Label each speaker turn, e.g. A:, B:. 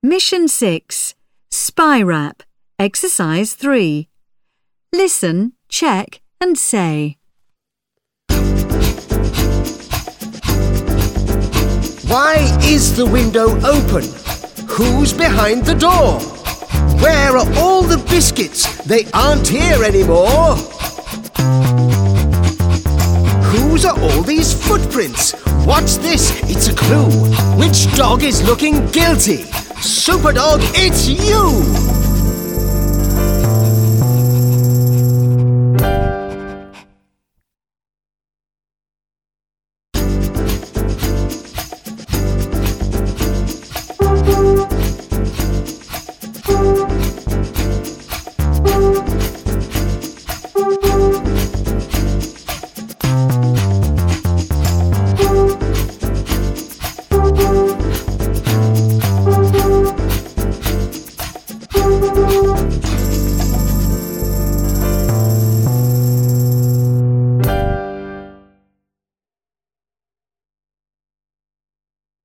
A: Mission 6. Spy Rap. Exercise 3. Listen, check and say.
B: Why is the window open? Who's behind the door? Where are all the biscuits? They aren't here anymore. Whose are all these footprints? What's this? It's a clue. Which dog is looking guilty? Superdog, it's you!